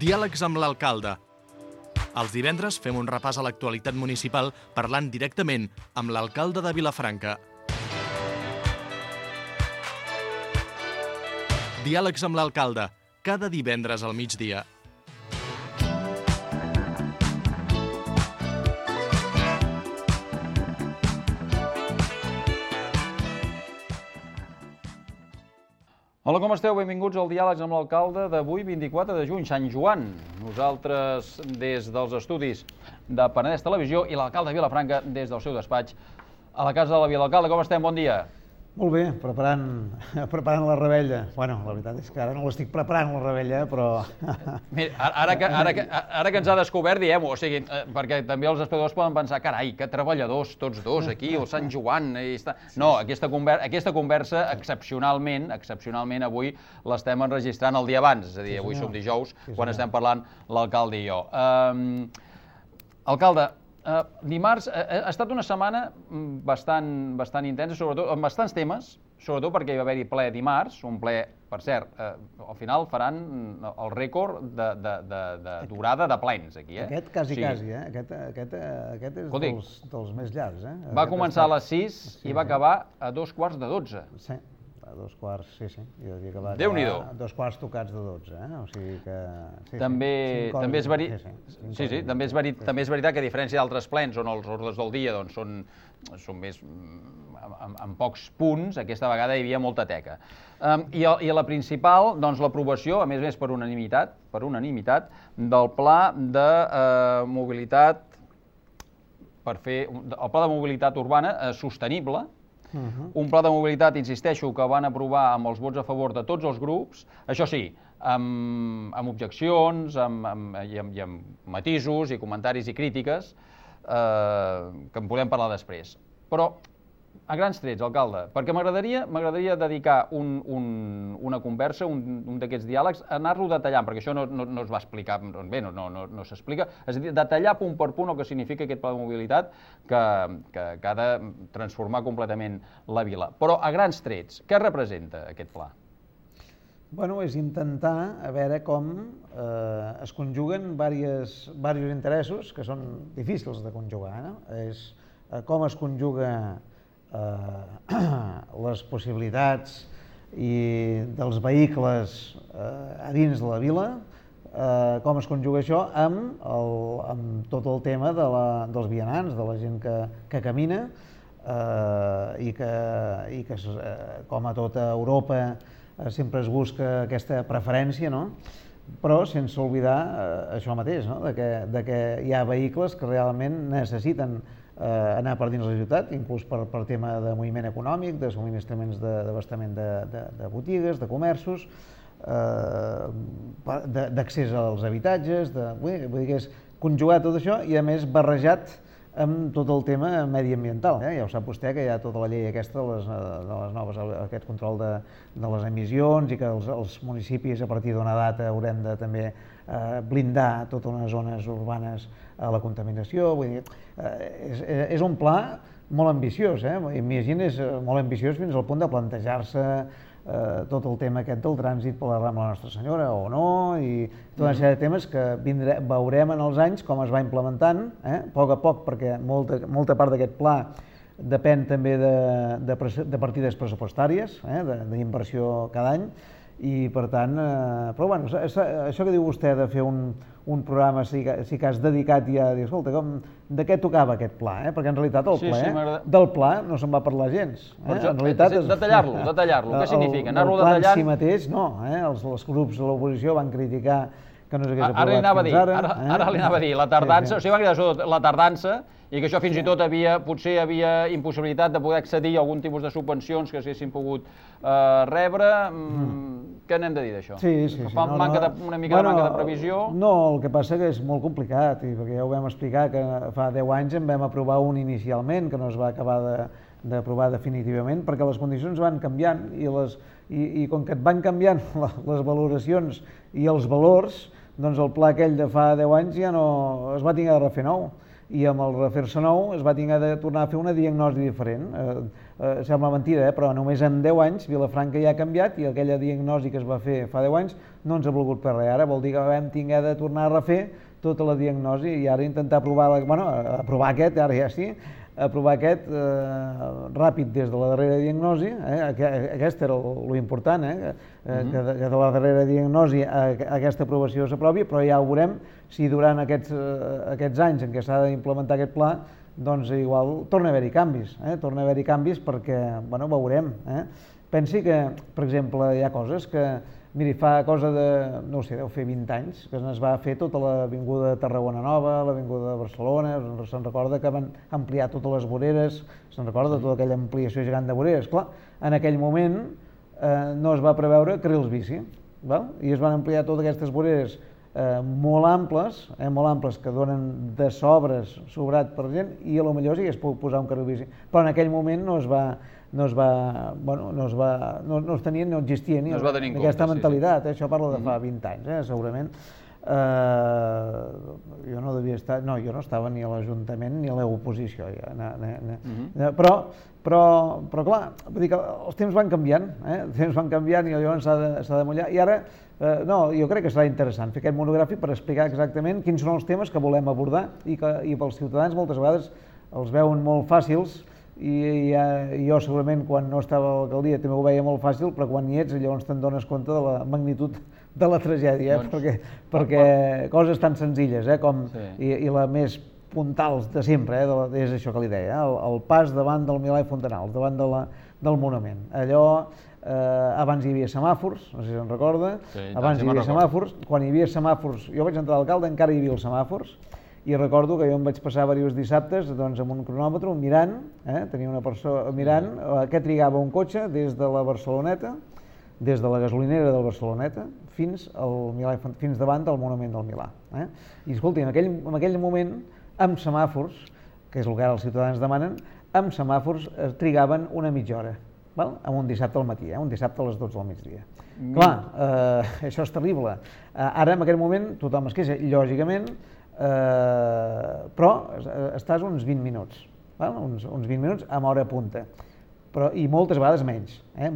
Diàlegs amb l'alcalde. Els divendres fem un repàs a l'actualitat municipal parlant directament amb l'alcalde de Vilafranca. Diàlegs amb l'alcalde, cada divendres al migdia. Hola, com esteu? Benvinguts al Diàlegs amb l'alcalde d'avui, 24 de juny, Sant Joan. Nosaltres, des dels estudis de Penedès Televisió, i l'alcalde de Vilafranca, des del seu despatx a la Casa de la Vila. Alcalde, com estem? Bon dia. Molt bé, preparant la revetlla. Bueno, la veritat és que ara no l'estic preparant, la revetlla, però... Mira, ara que ens ha descobert, diem-ho, o sigui, perquè també els espectadors poden pensar, carai, que treballadors, tots dos, aquí, el Sant Joan... No, aquesta conversa, excepcionalment, avui l'estem enregistrant el dia abans, és a dir, avui som dijous, quan estem parlant l'alcalde i jo. Alcalde, dimarts ha estat una setmana bastant intensa, sobretot amb bastants temes, sobretot perquè hi va haver-hi ple dimarts, un ple, per cert, al final faran el rècord de durada de plens aquí. Aquest quasi, aquest és dels més llargs. Va començar a les 6 i va acabar a 2:15. Sí. A 2:15, sí. Déu-n'hi-do. A 2:15 tocats de 12, o sigui que... També és veritat que a diferència d'altres plens on els ordres del dia són més amb pocs punts, aquesta vegada hi havia molta teca. I la principal, doncs l'aprovació, a més per unanimitat, del pla de mobilitat per fer el pla de mobilitat urbana sostenible. Un pla de mobilitat, insisteixo, que van aprovar amb els vots a favor de tots els grups, això sí, amb objeccions i amb matisos i comentaris i crítiques, que en podem parlar després. Però, a grans trets, alcalde, perquè m'agradaria dedicar una conversa, un d'aquests diàlegs, a anar-lo detallant, perquè això no es va explicar, bé, no s'explica, és a dir, detallar punt per punt el que significa aquest pla de mobilitat que ha de transformar completament la vila. Però, a grans trets, què representa aquest pla? Bueno, és intentar a veure com es conjuguen diversos interessos que són difícils de conjugar. És com es conjuga les possibilitats dels vehicles a dins de la vila, com es conjuga això amb tot el tema dels vianants, de la gent que camina i que com a tota Europa sempre es busca aquesta preferència, però sense oblidar això mateix, de que hi ha vehicles que realment necessiten anar per dins la ciutat, inclús per tema de moviment econòmic, de subministraments d'abastament de botigues, de comerços, d'accés als habitatges, vull dir que és conjugar tot això i a més barrejat amb tot el tema mediambiental. Ja ho sap vostè que hi ha tota la llei aquesta de les noves, aquest control de les emissions i que els municipis a partir d'una data haurem de també blindar totes unes zones urbanes a la contaminació. Vull dir, és un pla molt ambiciós, imagina, és molt ambiciós fins al punt de plantejar-se tot el tema aquest del trànsit per la Rambla Nostra Senyora o no, i tota una sèrie de temes que veurem en els anys com es va implementant, a poc, perquè molta part d'aquest pla depèn també de partides pressupostàries, d'inversió cada any, i per tant, però bueno, això que diu vostè de fer un programa, si que has dedicat ja a dir, escolta, de què tocava aquest pla? Perquè en realitat del pla no se'n va parlar gens. Detallar-lo, què significa? El pla en si mateix, no. Els grups de l'oposició van criticar que no s'hagués aprovat fins ara. Ara li anava a dir, la tardança, o sigui, van cridar sobretot la tardança, i que això fins i tot potser havia impossibilitat de poder accedir a algun tipus de subvencions que s'haguessin pogut rebre. Què n'hem de dir d'això? Una mica de manca de previsió? No, el que passa que és molt complicat, perquè ja ho vam explicar que fa 10 anys en vam aprovar un inicialment que no es va acabar d'aprovar definitivament perquè les condicions van canviant i com que et van canviant les valoracions i els valors, doncs el pla aquell de fa 10 anys ja no es va tenir de refer nou. i amb el refer-se nou es va haver de tornar a fer una diagnosi diferent. Sembla mentida, però només en 10 anys Vilafranca ja ha canviat i aquella diagnosi que es va fer fa 10 anys no ens ha volgut per res. Ara vol dir que vam haver de tornar a refer tota la diagnosi i ara intentar aprovar aquest, ara ja sí, aprovar aquest ràpid des de la darrera diagnosi, aquest era l'important, que de la darrera diagnosi aquesta aprovació s'aprovi, però ja ho veurem si durant aquests anys en què s'ha d'implementar aquest pla, doncs igual torna a haver-hi canvis, torna a haver-hi canvis perquè, bueno, veurem. Pensi que, per exemple, hi ha coses que, miri, fa cosa de, no ho sé, deu fer 20 anys, que es va fer tota l'avinguda de Tarragona Nova, l'avinguda de Barcelona, se'n recorda que van ampliar totes les voreres, se'n recorda tota aquella ampliació gegant de voreres. Clar, en aquell moment no es va preveure carrils bici, i es van ampliar totes aquestes voreres molt amples, que donen de sobrat per gent, i potser sí que es pot posar un carril bici. Però en aquell moment no existia ni aquesta mentalitat. Això parla de fa 20 anys, segurament. Jo no estava ni a l'Ajuntament ni a l'oposició. Però clar, vull dir que els temps van canviant, i llavors s'ha de mullar. I ara, jo crec que serà interessant fer aquest monogràfic per explicar exactament quins són els temes que volem abordar i pels ciutadans moltes vegades els veuen molt fàcils i jo segurament quan no estava a l'alcaldia també ho veia molt fàcil, però quan hi ets llavors te'n dones compte de la magnitud de la tragèdia, perquè coses tan senzilles i la més puntals de sempre, és això que li deia, el pas davant del Milà i Fontanals, davant del monument. Allò, abans hi havia semàfors, no sé si se'n recorda, abans hi havia semàfors, quan hi havia semàfors, jo vaig entrar a l'alcalde, encara hi havia els semàfors, i recordo que jo em vaig passar diversos dissabtes amb un cronòmetre mirant, tenia una persona mirant què trigava un cotxe des de la Barceloneta, des de la gasolinera del Barceloneta fins davant del monument del Milà. I escolti, en aquell moment, amb semàfors, que és el que ara els ciutadans demanen, amb semàfors trigaven una mitja hora, en un dissabte al matí, un dissabte a les 12 del migdia. Clar, això és terrible. Ara, en aquell moment, tothom es queixa, lògicament, però estàs uns 20 minuts, uns 20 minuts amb hora punta, i moltes vegades menys,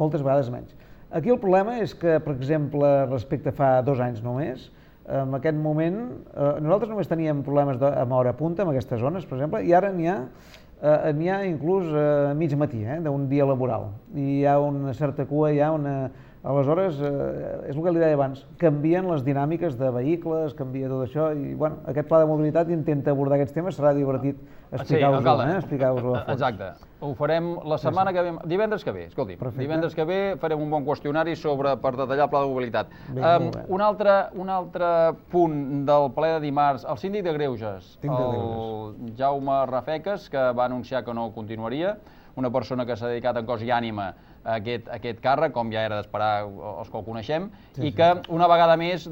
Aquí el problema és que, per exemple, respecte a fa 2 anys només, en aquest moment, nosaltres només teníem problemes amb hora punta, en aquestes zones, per exemple, i ara n'hi ha inclús a mig matí, d'un dia laboral, i hi ha una certa cua, aleshores, és el que li deia abans, canvien les dinàmiques de vehicles, canvia tot això, i aquest pla de mobilitat intenta abordar aquests temes, serà divertit explicar-vos-ho a fons. Exacte, ho farem la setmana que ve, divendres que ve, escolti, divendres que ve farem un bon qüestionari per detallar el pla de mobilitat. Un altre punt del ple de dimarts, el síndic de Greuges, el Jaume Rafeques, que va anunciar que no continuaria, una persona que s'ha dedicat en cos i ànima a aquest càrrec, com ja era d'esperar els que el coneixem, i que una vegada més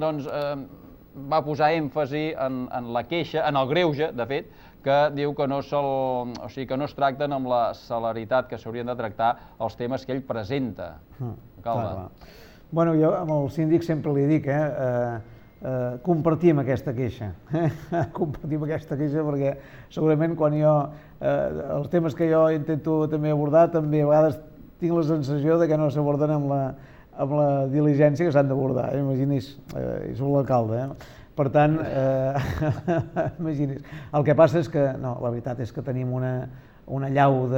va posar èmfasi en la queixa, en el greuge, de fet, que diu que no es tracten amb la celeritat que s'haurien de tractar els temes que ell presenta. Bueno, jo amb el síndic sempre li dic, compartim aquesta queixa, perquè segurament quan els temes que jo intento també abordar, també a vegades tinc la sensació que no s'aborden amb la diligència que s'han d'abordar, imagini's, i soc l'alcalde, per tant, imagini's. El que passa és que, no, la veritat és que tenim una llau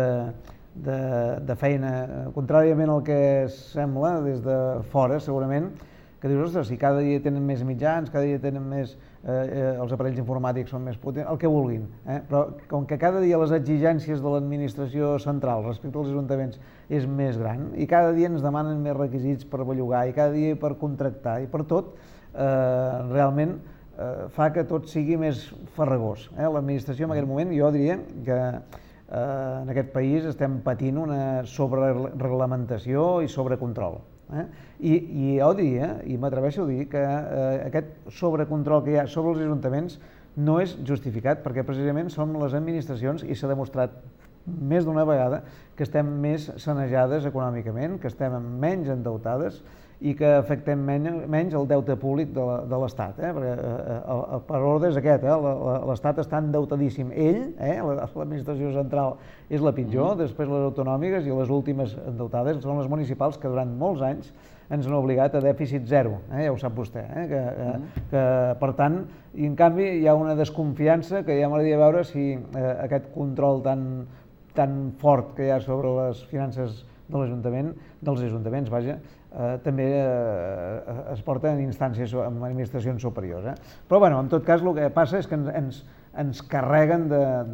de feina, contràriament al que sembla des de fora, segurament, que dius, ostres, si cada dia tenen més mitjans, cada dia tenen més, els aparells informàtics són més potents, el que vulguin, però com que cada dia les exigències de l'administració central respecte als ajuntaments és més gran i cada dia ens demanen més requisits per bellugar i cada dia per contractar i per tot, realment fa que tot sigui més farragós. L'administració en aquest moment, jo diria que en aquest país estem patint una sobrereglamentació i sobrecontrol. I jo diria, i m'atreveixo a dir, que aquest sobrecontrol que hi ha sobre els ajuntaments no és justificat perquè precisament som les administracions i s'ha demostrat més d'una vegada que estem més sanejades econòmicament, que estem menys endeutades i que afectem menys el deute públic de l'Estat, perquè per ordre és aquest, l'Estat està endeutadíssim. Ell, l'administració central, és la pitjor, després les autonòmiques i les últimes endeutades són les municipals, que durant molts anys ens han obligat a dèficit zero, ja ho sap vostè, que per tant, i en canvi hi ha una desconfiança que ja m'agradaria veure si aquest control tan fort que hi ha sobre les finances dels ajuntaments, també es porta en instàncies, en administracions superiors. Però, en tot cas, el que passa és que ens carreguen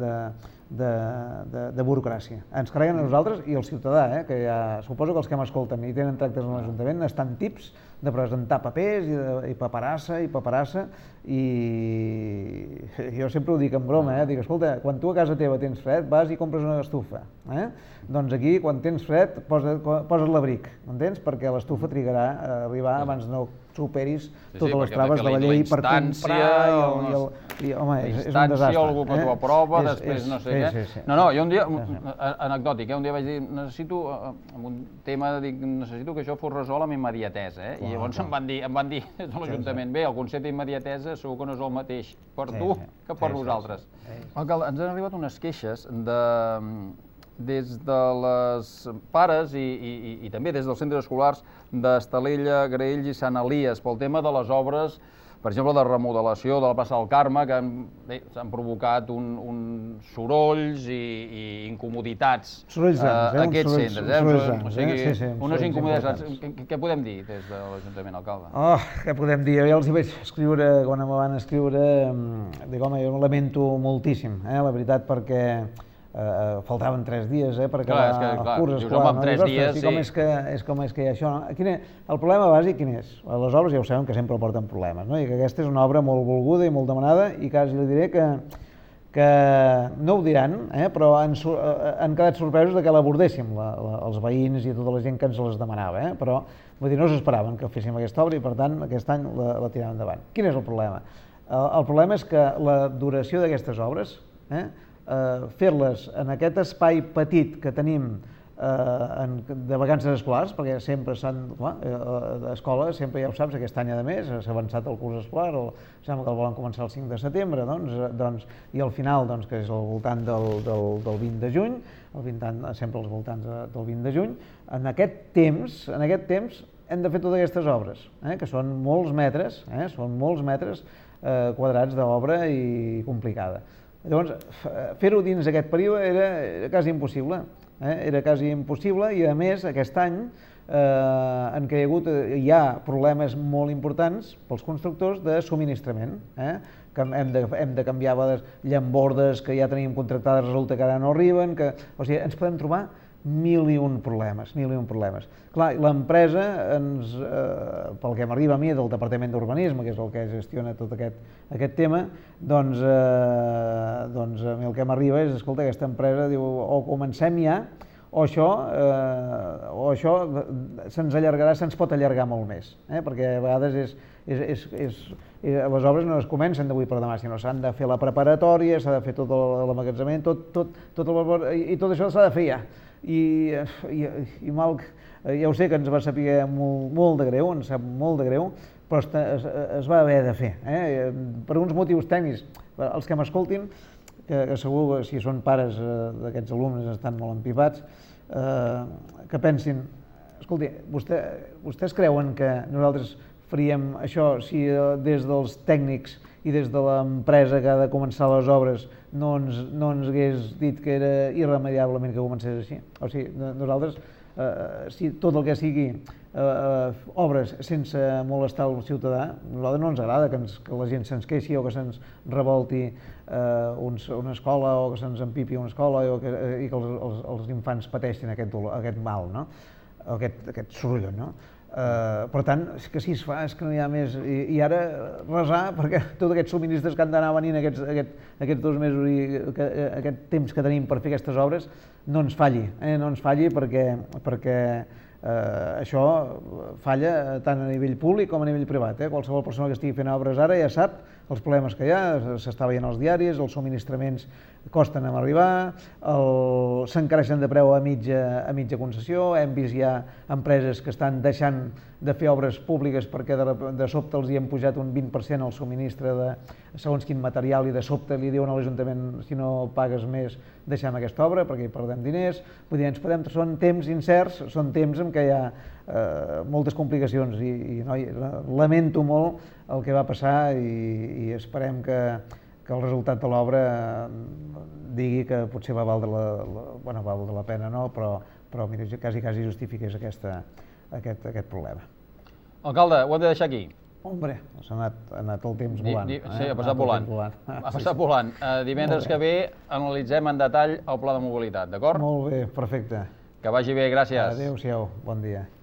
de burocràcia. Ens carreguen a nosaltres i al ciutadà, que suposo que els que m'escolten i tenen tractes amb l'Ajuntament estan tips de presentar papers i paperassa, i jo sempre ho dic en broma, dic, escolta, quan tu a casa teva tens fred, vas i compres una estufa. Doncs aquí, quan tens fred, poses l'abric, m'entens? Perquè l'estufa trigarà a arribar abans no superis totes les traves de la llei per comprar i home, és un desastre. Algú que t'ho aprova, després no sé què. No, jo un dia, anecdòtic, un dia vaig dir, necessito, amb un tema, dic, necessito que això fos resolt amb immediatesa, i llavors em van dir de l'Ajuntament, bé, el concepte d'immediatesa segur que no és el mateix per tu que per nosaltres. Alcalde, ens han arribat unes queixes des de les pares i també des dels centres escolars d'Estalella, Graells i Sant Elies pel tema de les obres, per exemple, de remodelació de la plaça del Carme, que s'han provocat uns sorolls i incomoditats a aquests centres. O sigui, unes incomoditats. Què podem dir des de l'Ajuntament, alcalde? Què podem dir? Jo els hi vaig escriure, quan em van escriure, dic, home, jo ho lamento moltíssim, la veritat, perquè faltaven 3 dies per acabar el curs escolar. Com és que hi ha això? El problema bàsic quin és? Les obres ja ho sabem que sempre porten problemes, i que aquesta és una obra molt volguda i molt demanada, i quasi li diré que no ho diran, però han quedat sorpresos que l'abordéssim, els veïns i tota la gent que ens les demanava, però vull dir, no s'esperaven que féssim aquesta obra i per tant aquest any la tirem endavant. Quin és el problema? El problema és que la duració d'aquestes obres, fer-les en aquest espai petit que tenim de vacances escolars, perquè sempre d'escola, sempre ja ho saps, aquest any a més s'ha avançat el curs escolar, sembla que el volen començar el 5 de setembre, i al final, que és al voltant del 20 de juny, sempre als voltants del 20 de juny, en aquest temps hem de fer totes aquestes obres, que són molts metres quadrats d'obra i complicada. Llavors, fer-ho dins aquest període era quasi impossible, i a més aquest any en què hi ha problemes molt importants pels constructors de subministrament, que hem de canviar llambordes que ja teníem contractades, resulta que ara no arriben, o sigui, ens podem trobar mil i un problemes. Clar, l'empresa, pel que m'arriba a mi del Departament d'Urbanisme, que és el que gestiona tot aquest tema, doncs a mi el que m'arriba és, escolta, aquesta empresa diu, o comencem ja, o això se'ns allargarà, se'ns pot allargar molt més, perquè a vegades les obres no es comencen d'avui per demà, sinó s'han de fer la preparatòria, s'ha de fer tot l'emmagatzemament, i tot això s'ha de fer ja. I ja ho sé que ens va saber molt de greu, ens sap molt de greu, però es va haver de fer, per uns motius tècnics. Els que m'escoltin, que segur que si són pares d'aquests alumnes estan molt empipats, que pensin, escolti, vostès creuen que nosaltres faríem això si des dels tècnics i des de l'empresa que ha de començar les obres no ens hagués dit que era irremeiablement que comencés així? O sigui, nosaltres, si tot el que sigui obres sense molestar el ciutadà, a nosaltres no ens agrada que la gent se'ns queixi o que se'ns revolti una escola o que se'ns empipi una escola i que els infants pateixin aquest mal, aquest soroll, per tant, que si es fa és que no hi ha més, i ara resar perquè tots aquests subministres que han d'anar venint aquests 2 mesos i aquest temps que tenim per fer aquestes obres no ens falli perquè això falla tant a nivell públic com a nivell privat. Qualsevol persona que estigui fent obres ara ja sap els problemes que hi ha, s'està veient als diaris, els subministraments costen a arribar, s'encareixen de preu a mitja concessió, hem vist ja empreses que estan deixant de fer obres públiques perquè de sobte els hi han pujat un 20% el subministre de segons quin material i de sobte li diuen a l'Ajuntament si no pagues més deixem aquesta obra perquè hi perdem diners. Vull dir, són temps incerts, són temps en què hi ha moltes complicacions i lamento molt el que va passar i esperem que el resultat de l'obra digui que potser va valdre la pena, no? Però mira, quasi justifiqués aquest problema. Alcalde, ho hem de deixar aquí. Hombre, ha anat el temps volant. Sí, ha passat volant. Ha passat volant. Divendres que ve analitzem en detall el pla de mobilitat, d'acord? Molt bé, perfecte. Que vagi bé, gràcies. Adéu-siau, bon dia.